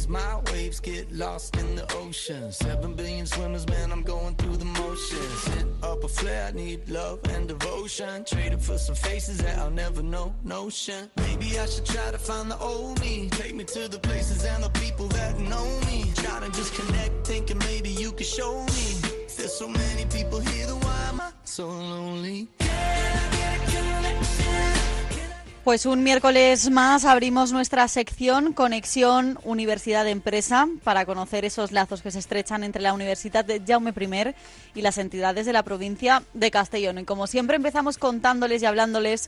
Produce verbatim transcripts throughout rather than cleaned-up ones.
days, my waves get lost in the ocean. Seven billion swimmers, man, I'm going through the motions. Hit up a flare, I need love and devotion. Traded for some faces that I'll never know, notion. Maybe I should try to find the old me. Take me to the places and the people that know me. Try to just connect, thinking maybe you could show me. There's so many people here, then why am I so lonely? Pues un miércoles más abrimos nuestra sección Conexión Universidad Empresa para conocer esos lazos que se estrechan entre la Universidad de Jaume I y las entidades de la provincia de Castellón. Y como siempre empezamos contándoles y hablándoles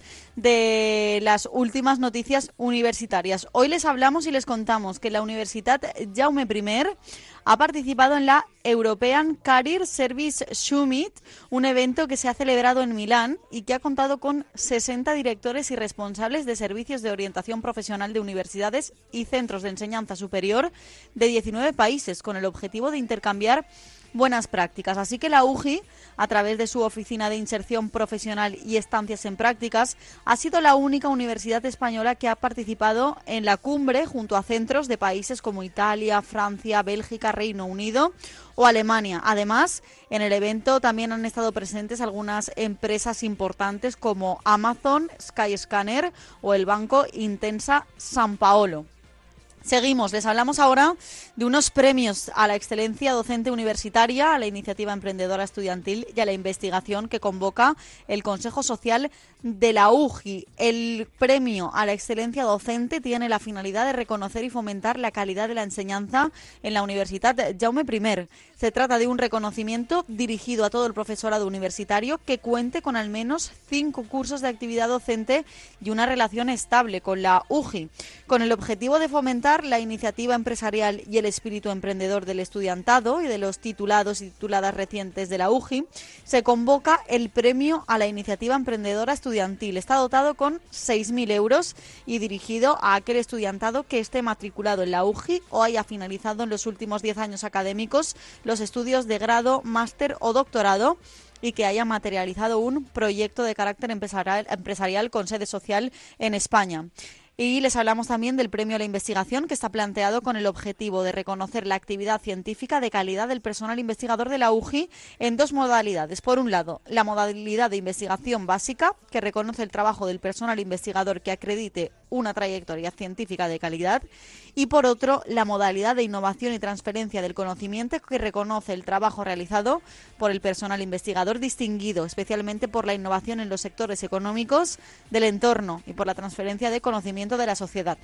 de las últimas noticias universitarias. Hoy les hablamos y les contamos que la Universidad Jaume I ha participado en la European Career Service Summit, un evento que se ha celebrado en Milán y que ha contado con sesenta directores y responsables de servicios de orientación profesional de universidades y centros de enseñanza superior de diecinueve países, con el objetivo de intercambiar buenas prácticas. Así que la U J I, a través de su Oficina de Inserción Profesional y Estancias en Prácticas, ha sido la única universidad española que ha participado en la cumbre junto a centros de países como Italia, Francia, Bélgica, Reino Unido o Alemania. Además, en el evento también han estado presentes algunas empresas importantes como Amazon, Skyscanner o el banco Intesa Sanpaolo. Seguimos, les hablamos ahora de unos premios a la excelencia docente universitaria, a la iniciativa emprendedora estudiantil y a la investigación que convoca el Consejo Social de la U J I. El premio a la excelencia docente tiene la finalidad de reconocer y fomentar la calidad de la enseñanza en la Universidad Jaume I. Se trata de un reconocimiento dirigido a todo el profesorado universitario que cuente con al menos cinco cursos de actividad docente y una relación estable con la U J I, con el objetivo de fomentar la iniciativa empresarial y el espíritu emprendedor del estudiantado y de los titulados y tituladas recientes de la U J I. Se convoca el premio a la iniciativa emprendedora estudiantil. Está dotado con seis mil euros y dirigido a aquel estudiantado que esté matriculado en la U J I o haya finalizado en los últimos diez años académicos los estudios de grado, máster o doctorado y que haya materializado un proyecto de carácter empresarial, empresarial con sede social en España. Y les hablamos también del premio a la investigación, que está planteado con el objetivo de reconocer la actividad científica de calidad del personal investigador de la U J I en dos modalidades. Por un lado, la modalidad de investigación básica, que reconoce el trabajo del personal investigador que acredite una trayectoria científica de calidad, y por otro, la modalidad de innovación y transferencia del conocimiento, que reconoce el trabajo realizado por el personal investigador distinguido, especialmente por la innovación en los sectores económicos del entorno y por la transferencia de conocimiento de la sociedad.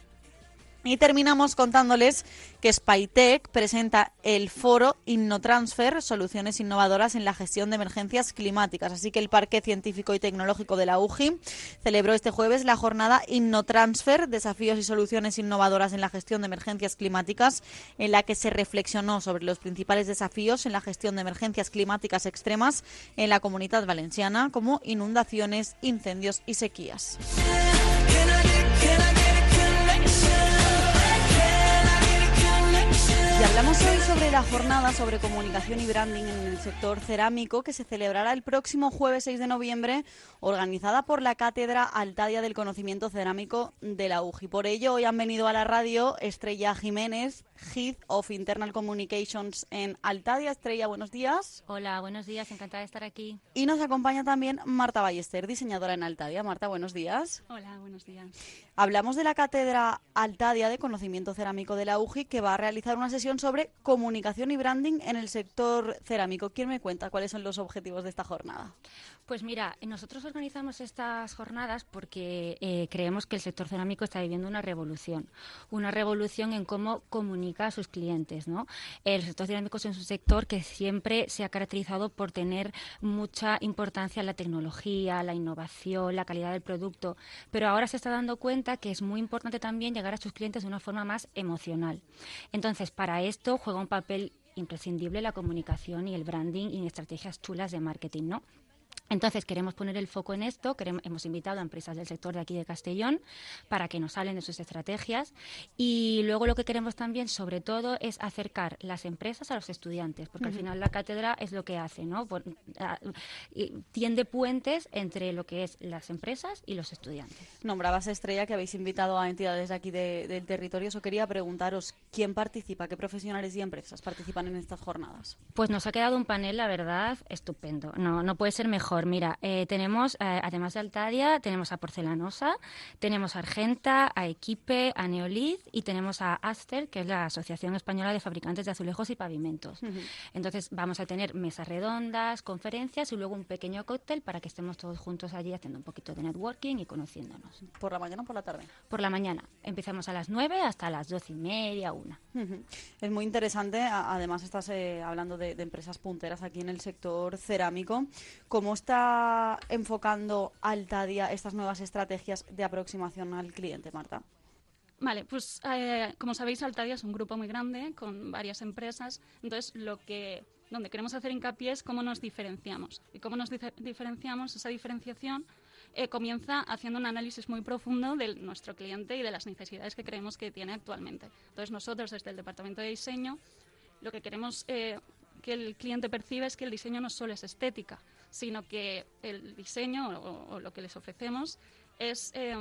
Y terminamos contándoles que Spytech presenta el foro InnoTransfer, soluciones innovadoras en la gestión de emergencias climáticas. Así que el Parque Científico y Tecnológico de la U J I celebró este jueves la jornada InnoTransfer, desafíos y soluciones innovadoras en la gestión de emergencias climáticas, en la que se reflexionó sobre los principales desafíos en la gestión de emergencias climáticas extremas en la Comunidad Valenciana, como inundaciones, incendios y sequías. Y hablamos hoy sobre la jornada sobre comunicación y branding en el sector cerámico, que se celebrará el próximo jueves seis de noviembre, organizada por la Cátedra Altadia del Conocimiento Cerámico de la U J I. Por ello, hoy han venido a la radio Estrella Jiménez, Head of Internal Communications en Altadia. Estrella, buenos días. Hola, buenos días, encantada de estar aquí. Y nos acompaña también Marta Ballester, diseñadora en Altadia. Marta, buenos días. Hola, buenos días. Hablamos de la Cátedra Altadia de Conocimiento Cerámico de la U J I, que va a realizar una sesión sobre comunicación y branding en el sector cerámico. ¿Quién me cuenta cuáles son los objetivos de esta jornada? Pues mira, nosotros organizamos estas jornadas porque eh, creemos que el sector cerámico está viviendo una revolución, una revolución en cómo comunica a sus clientes, ¿no? El sector cerámico es un sector que siempre se ha caracterizado por tener mucha importancia en la tecnología, la innovación, la calidad del producto, pero ahora se está dando cuenta que es muy importante también llegar a sus clientes de una forma más emocional. Entonces, para esto juega un papel imprescindible la comunicación y el branding y estrategias chulas de marketing, ¿no? Entonces, queremos poner el foco en esto, queremos, hemos invitado a empresas del sector de aquí de Castellón para que nos hablen de sus estrategias y luego lo que queremos también, sobre todo, es acercar las empresas a los estudiantes, porque uh-huh. al final la cátedra es lo que hace, ¿no? Por, a, y tiende puentes entre lo que es las empresas y los estudiantes. Nombrabas, Estrella, que habéis invitado a entidades de aquí de, del territorio. Eso quería preguntaros, ¿quién participa? ¿Qué profesionales y empresas participan en estas jornadas? Pues nos ha quedado un panel, la verdad, estupendo. No, no puede ser mejor. Mira, eh, tenemos, eh, además de Altadia, tenemos a Porcelanosa, tenemos a Argenta, a Equipe, a Neolith y tenemos a Aster, que es la Asociación Española de Fabricantes de Azulejos y Pavimentos. Uh-huh. Entonces vamos a tener mesas redondas, conferencias y luego un pequeño cóctel para que estemos todos juntos allí haciendo un poquito de networking y conociéndonos. ¿Por la mañana o por la tarde? Por la mañana. Empezamos a las nueve hasta las doce y media, una. Uh-huh. Es muy interesante. Además estás eh, hablando de, de empresas punteras aquí en el sector cerámico. ¿Cómo está enfocando Altadia estas nuevas estrategias de aproximación al cliente, Marta? Vale, pues eh, como sabéis, Altadia es un grupo muy grande con varias empresas. Entonces, lo que donde queremos hacer hincapié es cómo nos diferenciamos. Y cómo nos dif- diferenciamos, esa diferenciación eh, comienza haciendo un análisis muy profundo de nuestro cliente y de las necesidades que creemos que tiene actualmente. Entonces, nosotros desde el Departamento de Diseño lo que queremos eh, que el cliente perciba es que el diseño no solo es estética, sino que el diseño o, o lo que les ofrecemos es eh,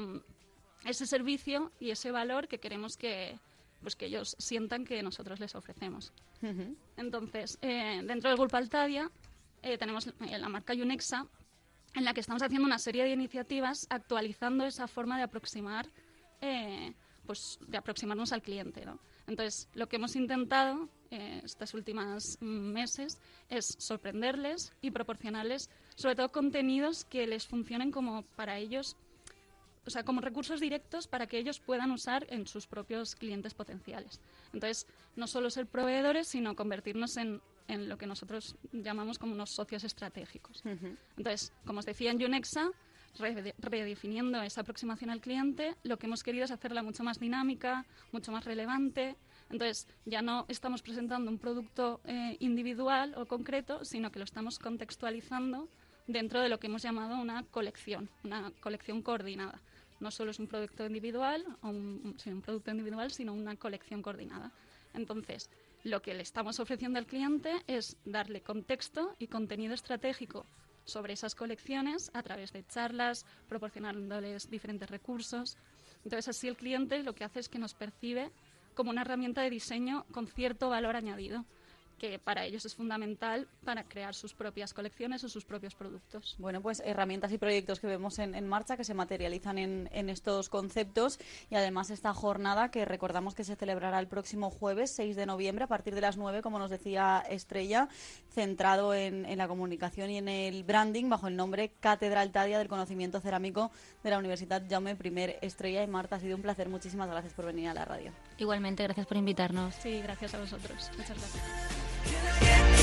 ese servicio y ese valor que queremos que, pues, que ellos sientan que nosotros les ofrecemos. Uh-huh. Entonces, eh, dentro del Grupo Altadia eh, tenemos eh, la marca Unexa, en la que estamos haciendo una serie de iniciativas actualizando esa forma de aproximar, eh, pues, de aproximarnos al cliente, ¿no? Entonces, lo que hemos intentado eh, estos últimos meses es sorprenderles y proporcionarles, sobre todo, contenidos que les funcionen como para ellos, o sea, como recursos directos para que ellos puedan usar en sus propios clientes potenciales. Entonces, no solo ser proveedores, sino convertirnos en, en lo que nosotros llamamos como unos socios estratégicos. Uh-huh. Entonces, como os decía en Unexa, Re- redefiniendo esa aproximación al cliente, lo que hemos querido es hacerla mucho más dinámica, mucho más relevante. Entonces, ya no estamos presentando un producto eh, individual o concreto, sino que lo estamos contextualizando dentro de lo que hemos llamado una colección, una colección coordinada. No solo es un producto individual, o un, sí, un producto individual, sino una colección coordinada. Entonces, lo que le estamos ofreciendo al cliente es darle contexto y contenido estratégico sobre esas colecciones a través de charlas, proporcionándoles diferentes recursos. Entonces, así el cliente lo que hace es que nos percibe como una herramienta de diseño con cierto valor añadido, que para ellos es fundamental para crear sus propias colecciones o sus propios productos. Bueno, pues herramientas y proyectos que vemos en, en marcha, que se materializan en, en estos conceptos, y además esta jornada que recordamos que se celebrará el próximo jueves seis de noviembre a partir de las nueve, como nos decía Estrella, centrado en, en la comunicación y en el branding bajo el nombre Cátedra Altadia del Conocimiento Cerámico de la Universidad Jaume I. Estrella y Marta, ha sido un placer. Muchísimas gracias por venir a la radio. Igualmente, gracias por invitarnos. Sí, gracias a vosotros. Muchas gracias. Can I get